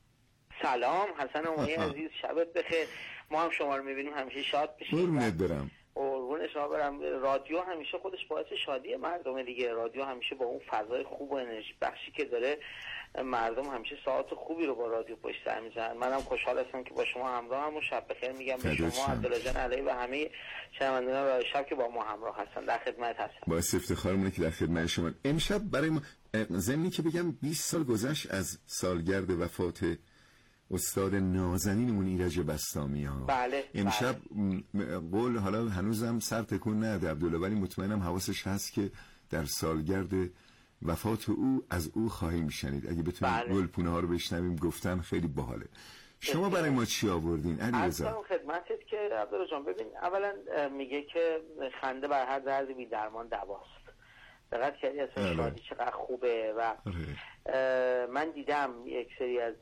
سلام حسن امایی عزیز، شبت بخیر. ما هم شما رو میبینیم همیشه شاد بشیم. قربونت برم. قربون شما برم. رادیو همیشه خودش باعث شادی مردمه دیگه. رادیو همیشه با اون فضای خوب و انرژی بخشی که داره مردم همیشه ساعت خوبی رو با رادیو پشت سر میزنن. منم خوشحال هستم که با شما همراه هم و شب بخیر میگم به شما، عبدالله جان علی و همه شنوندگان رادیو شب که با ما همراه هستن. در خدمت هستم. باعث افتخارمونه که در خدمت شما. امشب برای ما ضمنی که بگم 20 سال گذشت از سالگرد وفات استاد نازنینمون ایرج بستامی ها. بله. امشب قول حالا هنوزم سر تکون نده عبدالله، ولی مطمئنم حواسش هست که در سالگرد وفات او از او خواهیم شنید. اگه بتونیم گلپونه ها رو بشنویم گفتن خیلی باحاله. شما برای ما چی آوردین علیرضا؟ اصلا خدمتت که عبدالله جان ببین، اولا میگه که خنده بر هر درد بی درمان دواست. دقت کردی اصلا شادی چقدر خوبه و من دیدم یک سری از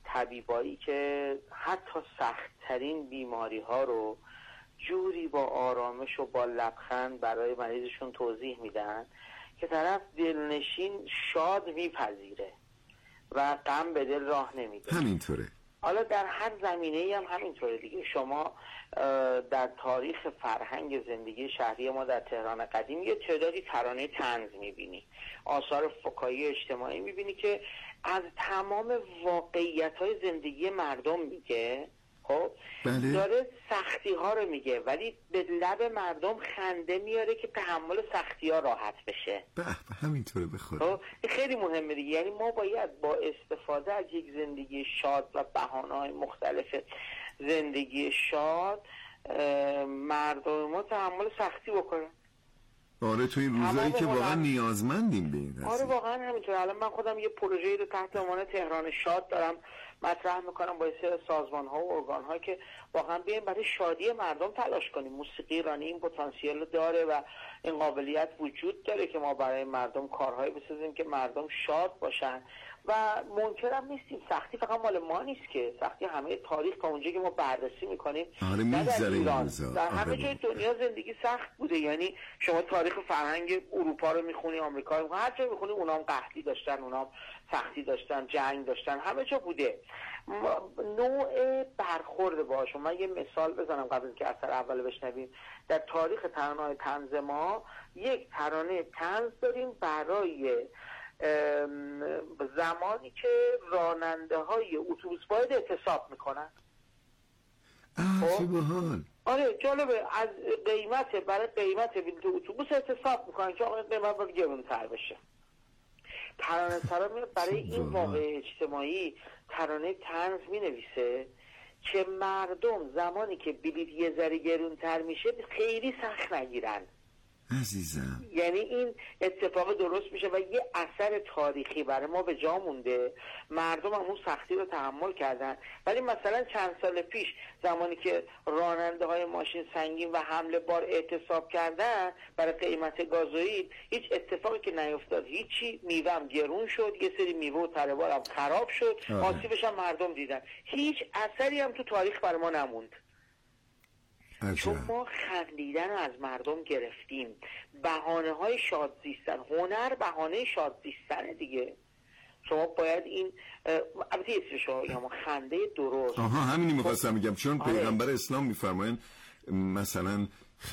طبیبایی که حتی سخت‌ترین بیماری‌ها رو جوری با آرامش و با لبخند برای مریضشون توضیح میدن که طرف دلنشین شاد میپذیره و غم به دل راه نمیده. همینطوره. حالا در هر زمینه‌ای هم همینطوره دیگه. شما در تاریخ فرهنگ زندگی شهری ما در تهران قدیم یه تعدادی ترانه طنز میبینی، آثار فکاهی اجتماعی میبینی که از تمام واقعیت‌های زندگی مردم میگه. خب بله. داره سختی ها رو میگه ولی به لب مردم خنده میاره که تحمل سختی ها راحت بشه. به همینطوره بخوره. خب این خیلی مهمه دیگه. یعنی ما باید با استفاده از یک زندگی شاد و بهانه‌های مختلف زندگی شاد مردم ما تحمل سختی بکنن. آره تو این روزایی که واقعا نیازمندیم به این قضیه. آره واقعا همینطوره. الان من خودم یه پروژه‌ای رو تحت عنوان تهران شاد دارم مطرح میکنم با سری سازمان‌ها و ارگان‌ها که واقعا بیایم برای شادی مردم تلاش کنیم. موسیقی ایرانی این پتانسیل رو داره و این قابلیت وجود داره که ما برای مردم کارهایی بسازیم که مردم شاد باشن و منکرم نیستیم. سختی فقط مال ما نیست که، سختی همه تاریخ تا اونجایی که ما بررسی میکنیم آره میگذره این روزا در همه جای دنیا زندگی سخت بوده. یعنی شما تاریخ فرهنگ اروپا رو میخونی، آمریکا رو میخونی، هر جا میخونی اونام قحطی داشتن، اونام سختی داشتن، جنگ داشتن، همه جا بوده. نوع برخورد باشون. من یه مثال بزنم قبل که اثر اول بشنویم. در تاریخ ترانه‌های طنز ما یک ترانه طنز داریم برای زمانی که راننده های اتوبوس باید اعتصاب میکنن. چه باحال. آره جالبه. از قیمت برای قیمت بلیط اتوبوس اعتصاب میکنن که آقا قیمت باید گرون‌تر بشه. ترانه سرا برای این واقع اجتماعی ترانه طنز مینویسه که مردم زمانی که بلیط یه ذره گرون‌تر میشه خیلی سخت نگیرن. عزیزم یعنی این اتفاق درست میشه و یه اثر تاریخی برای ما به جا مونده. مردم هم اون سختی رو تحمل کردن. ولی مثلا چند سال پیش زمانی که راننده های ماشین سنگین و حمل بار اعتصاب کردن برای قیمت گازوئیل، هیچ اتفاقی که نیفتاد، هیچی. میوه هم گرون شد، یه سری میوه و تره بار هم خراب شد، آسیبش هم مردم دیدن. هیچ اثری هم تو تاریخ برای ما نموند. چون ما خندیدن رو از مردم گرفتیم. بهانه های شاد زیستن، هنر بهانه شاد زیستن دیگه. شما باید این البته یه چیز شما خنده درست. همینی می‌خواستم میگم چون پیغمبر اسلام میفرمایند مثلا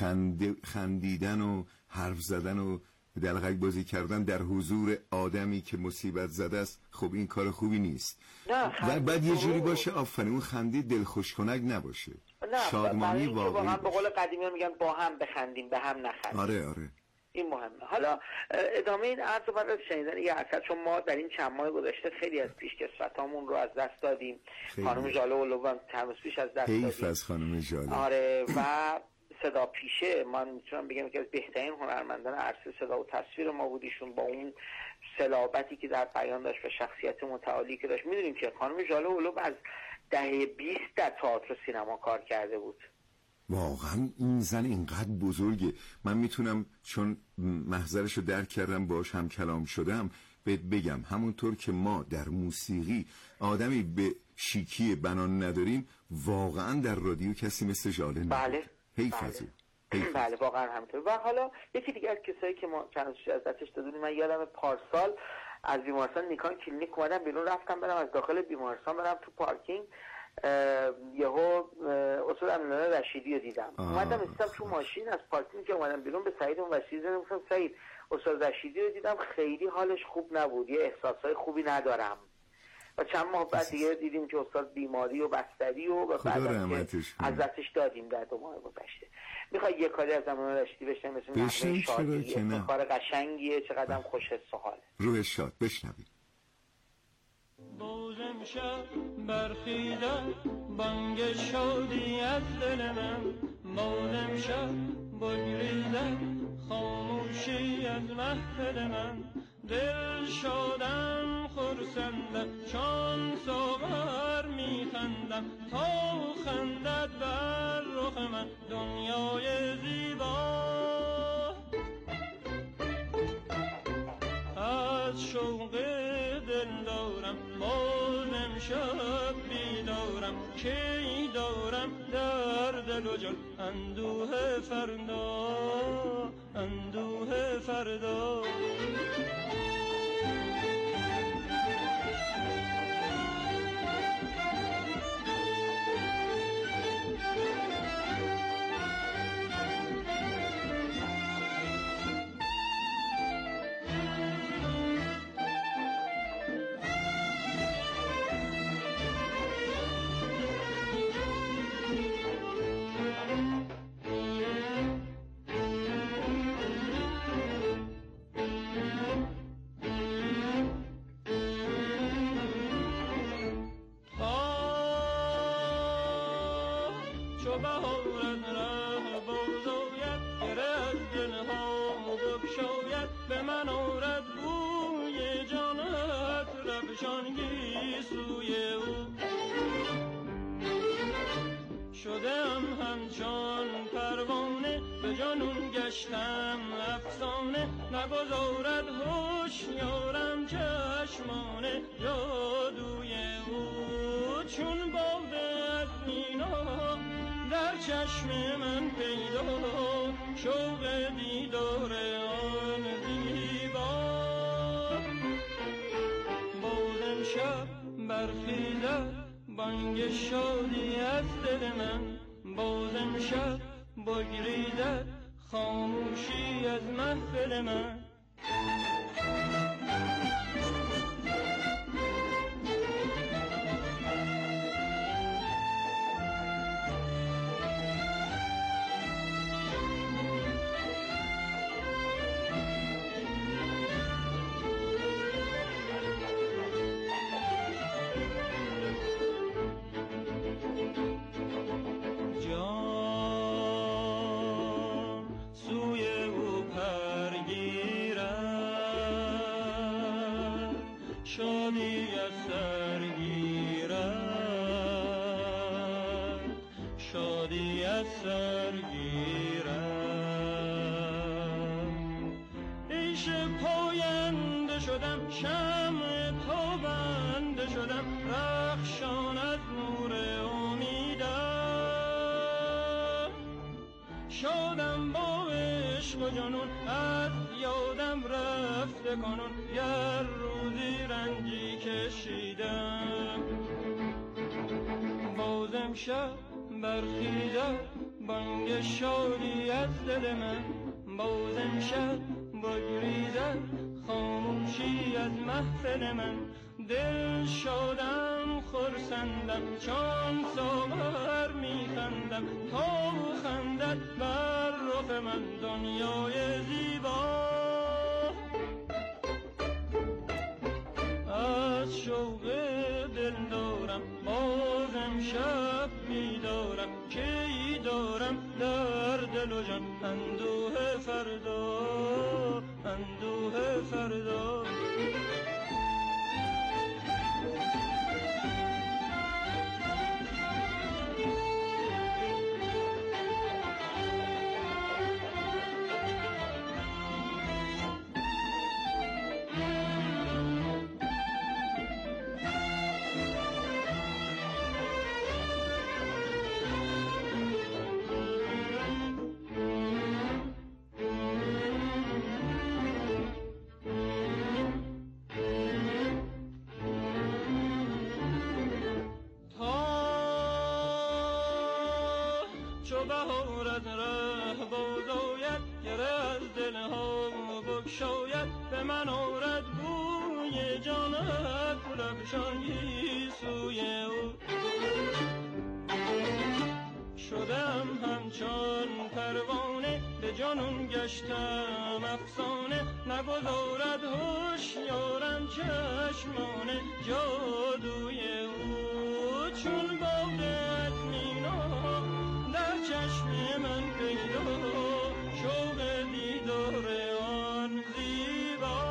خندیدن و حرف زدن و دلغک بازی کردن در حضور آدمی که مصیبت زده است خب این کار خوبی نیست. و بعد یه جوری باشه آفرین اون خنده دلخوش کنک نباشه. شادمانی واقعی. به قول قدیمیان میگن با هم بخندیم به هم نخندیم. آره این مهمه. حالا ادامه این عرض بعد از شنیدن یه اثر، چون ما در این چند ماه گذشته خیلی از پیشکسوتامون رو از دست دادیم. خانم ژاله اولو هم چند روز پیش از دست دادیم. حیف از خانم ژاله. آره و صدا پیشه من میتونم بگم که از بهترین هنرمندان عرصه صدا و تصویر ما بودیشون با اون صلابتی که در بیان داشت و شخصیت متعالی که داشت. میدونیم که خانم ژاله اولو از دهه 20 در تئاتر و سینما کار کرده بود. واقعا این زن اینقدر بزرگه. من میتونم چون محضرشو درک کردم باش هم کلام شدم بهت بگم همونطور که ما در موسیقی آدمی به شیکی بنان نداریم واقعا در رادیو کسی مثل ژاله نداره. بله حیف از اون. بله واقعا همینطور. و حالا یکی دیگه از کسایی که ما چند روز از دستش دادیم، من یادم پارسال از بیمارستان نیکان کلینیک اومدم بیرون، رفتم برم از داخل بیمارستان برم تو پارکینگ، یهو استاد امیرالله رشیدی رو دیدم. اومدم استم تو ماشین از پارکینگ که اومدم بیرون به سعید اون وسیع زدم گفتم سعید استاد رشیدی رو دیدم خیلی حالش خوب نبود، یه احساسای خوبی ندارم. و چند ماه بعد دیگه دیدیم که استاد بیماری و بستری و بعد از دستش دادیم در 2 ماه گذشته. میخوای یه کاری از امیرالله رشیدی بشنم مثل نغمه شادی، کار قشنگیه، چقدر خوش حس و حاله. روح شاد بشنوید. بازم شب برخیزد بانگ شادی از دل من، بازم شب بگریزد خاموشی از محفل من، دل شادم خرسندم چون ساغر میخندم تا خندد بر رخ من دنیای زیبا. از شوق دل دارم بازم شب دارم کی دارم در دل و جان اندوه فردا اندوه فردا افسانه نگذارد هوشیارم چشمانه جادوی او چون باده از مینا در چشم من پیدا شوق دیدار آن زیبا باز امشب برخیزد بانگ شادی از دل من باز امشب بگریزد خاموشی از محفل من شمع تابنده شدم رخشان از نور امیدم شادم با عشق و جنون از یادم رفته کنون گر روزی رنجی کشیدم باز امشب برخیزد بانگ شادی از دل من باز امشب بگریزد خاموشی از محفل من دل شادم خرسندم چون ساغر میخندم تا خندد بر رخ من دنیای زیبا از شوق دل دارم باز امشب میدارم کی دارم در دل و جان اندوه فردا اندوه فردا شدم همچون پروانه به جانون گشتم افسانه نگذارد هوشیارم چشمانه جادوی او چون باده از مینا در چشم من پیدا شوق دیدار آن زیبا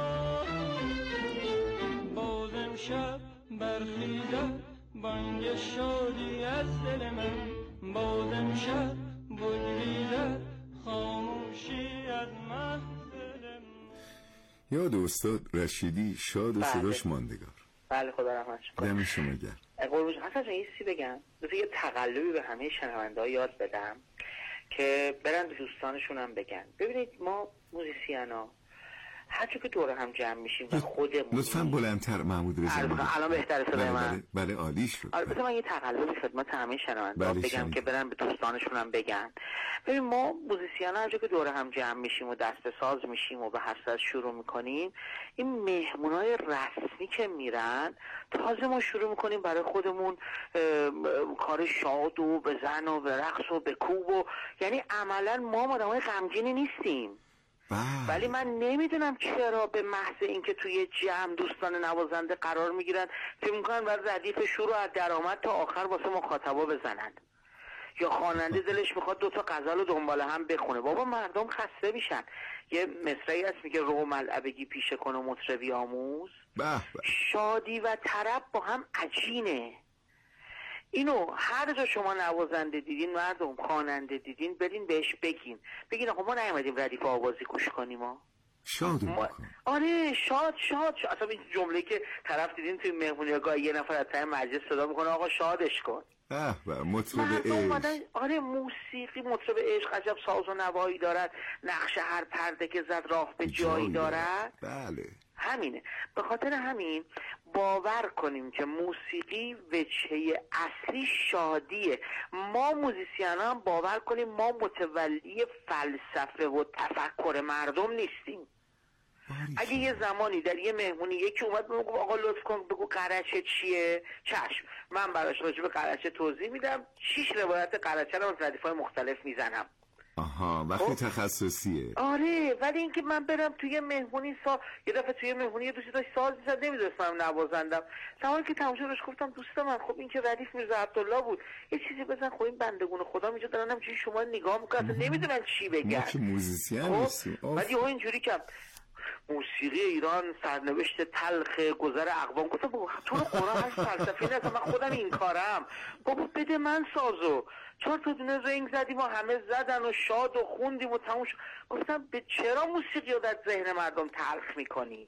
باز امشب برخیزد بانگ شادی از دل من باز امشب بگریزد خاموشی از محفل من. یاد استاد رشیدی شاد و صداش ماندگار. بله خدا رحمتش کنه. دم شما گرم. حسن جان یه چیزی بگم، یه تقلبی به همه شنونده‌ها یاد بدم که برن به دوستانشون هم بگن. ببینید ما موزیسینا هر چون که دور هم جمع میشیم و خودمون لطفاً بلندتر محمود رضا. الان بهتره صدای من؟ بله عالی شد. بذار من یه تقلبی خدمت همه شنونده‌ها بگم که برن به دوستانشون هم بگن. ببین ما موزیسینا هر چون که دور هم جمع میشیم و دست به ساز میشیم و به حسرت شروع میکنیم، این مهمونای رسمی که میرن تازه ما شروع میکنیم برای خودمون کار شاد و بزن و به رقص و به کوب و یعنی عملا ما آدمای غمگینی نیستیم. ولی من نمیدونم چرا به محض اینکه توی جمع دوستان نوازنده قرار میگیرن فکر میکنن بر ردیف شروع از درآمد تا آخر واسه مخاطبا بزنن، یا خواننده دلش میخواد 2 تا غزل رو دنبال هم بخونه. بابا مردم خسته میشن. یه مصرعی هست میگه رو ملعبگی پیشه کن و مطربی آموز. شادی و طرب با هم عجینه. اینو هر جا شما نوازنده دیدین، مردم خواننده دیدین، برین بهش بگین آقا ما نیومدیم ردیف آوازی گوش کنیم، ما شادم بکن. آره شاد. اصلا این جمله که طرف دیدین توی مهمونی‌ها یه نفر از ته مجلس صدا میکنه آقا شادش کن. مطرب عشق. آره موسیقی مطرب عشق عجب ساز و نوایی دارد، نقش هر پرده که زد راه به جایی دارد. بله همینه. به خاطر همین باور کنیم که موسیقی وجهه اصلی شادیه. ما موزیسین هم باور کنیم ما متولی فلسفه و تفکر مردم نیستیم. اگه یه زمانی در یه مهمونی یکی اومد بگو آقا لطف کن بگو قرچه چیه، چشم من براش راجع به قرچه توضیح میدم، 6 روایت قرچه رو از ردیف‌های مختلف میزنم. وقتی تخصصیه. آره ولی اینکه من برم توی مهمونی یه دفعه توی مهمونی یه دوستی داشت ساز می‌زد، نمی‌دونستم نوازندم. زمانی که تماشا روش گفتم دوست من خب این که ردیف میرزا عبدالله بود، یه چیزی بزن. خب این بندگون خدا اینجا دارن همچین شما نگاه می‌کنن اصلا نمی‌دونن چی بگن. ما که موزیسین نیستیم. ولی اینجوری که موسیقی ایران سرنوشت تلخ گذر اقوام. گفتم تو رو قرآن هست فلسفی نیست، من خودم این کارم. بابا بده من سازو. 4 تا دونه رنگ زدیم و همه زدن و شاد و خوندیم و تموم شد. گفتم به چرا موسیقی رو در ذهن مردم تلخ میکنی؟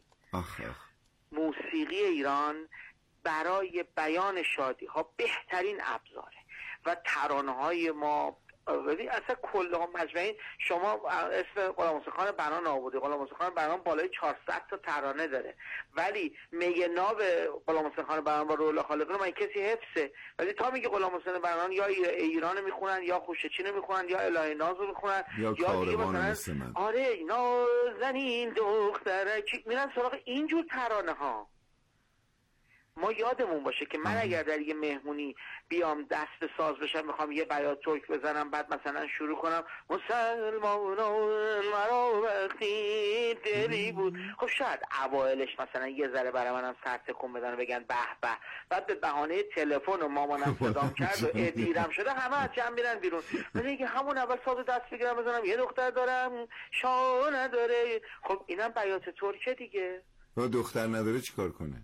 موسیقی ایران برای بیان شادی ها بهترین ابزاره و ترانه های ما. ببین اصلا کلها مجموعه شما اسم غلام حسین خان بنان آوردی. غلام حسین خان بنان بالای 400 تا ترانه داره، ولی میگه ناب غلام حسین خان بنان با روح خالقی رو من کسی حفظه. ولی تا میگه غلام حسین بنان یا ایران میخونن یا خوشچین میخونن یا الهه ناز میخونن یا کاروان مثلا آره نازنین دختره میرن سراغ اینجور ترانه ها. ما یادمون باشه که من اگر در یه مهمونی بیام دست به ساز بشم میخوام یه بیات ترک بزنم، بعد مثلا شروع کنم مسلمانان مرا وقتی دلی بود، خب شاید اوایلش مثلا یه ذره برای منم سر تکون بدن و بگن به به، بعد به بهانه تلفن و مامانم صدام کرد و ادیرم شده همه از جمع میرن بیرون. ولی اینکه همون اول سازو دست بگیرم بزنم یه دختر دارم شاه نداره، خب اینم بیات ترکه دیگه. دختر نداره چیکار کنه؟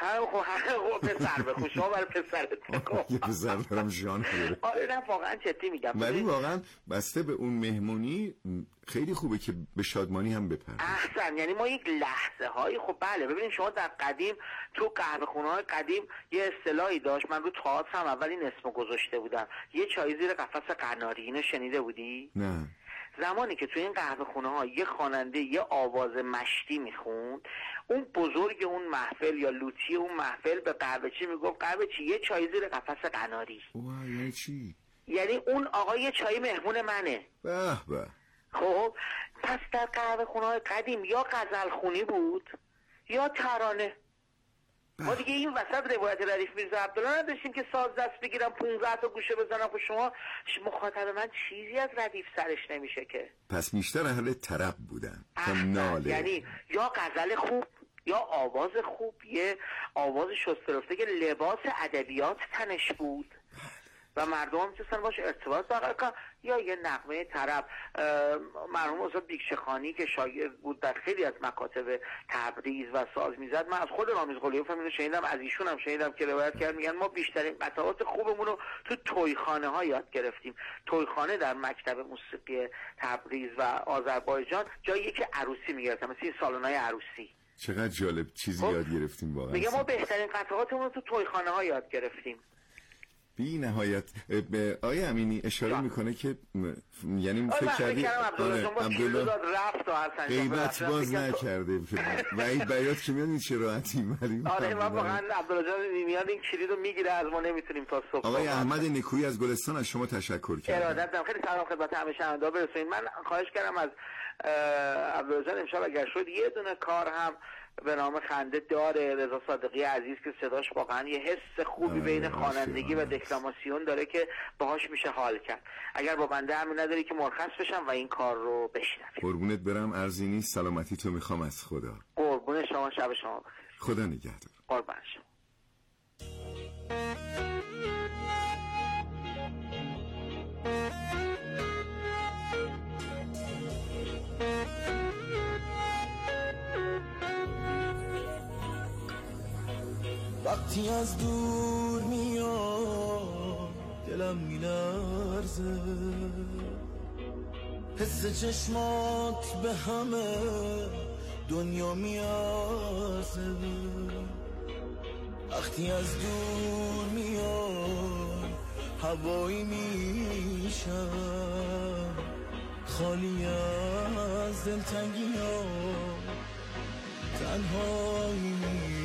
پسر بخون شما برای پسرت بکن. یه پسر دارم جان داره. آره نه واقعا جدی میگم. ولی واقعا بسته به اون مهمونی خیلی خوبه که به شادمانی هم بپردازیم. احسن. یعنی ما یک لحظه هایی خب بله ببینید شما در قدیم تو قهوه خونه های قدیم یه اصطلاحی داشت، من رو تئاتر هم اولین اسمو گذاشته بودم، یه چای زیر قفس قناری. اینو شنیده بودی؟ نه. زمانی که تو این قهوه خونه ها یه خواننده یه آواز مشتی میخوند، اون بزرگ اون محفل یا لوتی اون محفل به قهوه چی میگفت؟ قهوه چی یه چای زیر قفس قناری. یعنی چی؟ یعنی اون آقا یه چای مهمون منه. به به. خب پس در قهوه خونه های قدیم یا غزل خونی بود یا ترانه. ما دیگه این وسط روایت ردیف میرزا عبدالله نداشتیم که ساز دست بگیرم 15 تا گوشه بزنم. خب شما مخاطب من چیزی از ردیف سرش نمیشه که. پس بیشتر اهل طرب بودن که ناله. یعنی یا غزل خوب یا آواز خوب، یه آواز شسترفته که لباس ادبیات تنش بود و مردم میتونستن باشه ارتباط برقرار کنن، یا یه نغمه طرب. مرحوم استاد بیکچه‌خانی که شاگرد بود در خیلی از مکاتب تبریز و ساز میزد، من از خود رامیز قلیوف هم شنیدم، از ایشون هم شنیدم که روایت کرد، میگن ما بیشترین قطعات خوبمون رو تو تویخانه ها یاد گرفتیم. تویخانه در مکتب موسیقی تبریز و آذربایجان جاییه که عروسی میگرفتن، مثل این سالن‌های عروسی. چقدر جالب، چیزی یاد گرفتیم واقعا. میگه ما بهترین قطعاتمون رو تو تویخانه ها یاد گرفتیم. بی نهایت. آقای امینی اشاره میکنه که یعنی فکر کردی عبدالله رفت و حسن غیبت باز نکرده و این بیات که میاد چه راحتی ولی آره من واقعا عبدالله جان میاد این کلید رو میگیره از ما نمیتونیم تا صبح. آقای احمد نکویی از گلستان از شما تشکر کردم. ارادت دارم. خیلی سلام خدمت همه شنونده‌ها برسونید. من خواهش کردم از عبدالله جان امشب اگر شد یه دونه کار هم به نام خنده داره رضا صادقی عزیز که صداش واقعا یه حس خوبی بین خوانندگی و دکلاماسیون داره که باهاش میشه حال کرد. اگر با بنده همین نداری که مرخص بشم و این کار رو بشنویم. قربونت برم، ارزی نیست، سلامتی تو میخوام از خدا. قربون شما، شب شما بخیر. خدا نگهدار. قربان شما. وقتی از دور میاد دلم میلرزه، حس چشمات به همه دنیا میارزه. وقتی از دور میاد هوایی میشم، خالی از دلتنگی ها تنهایی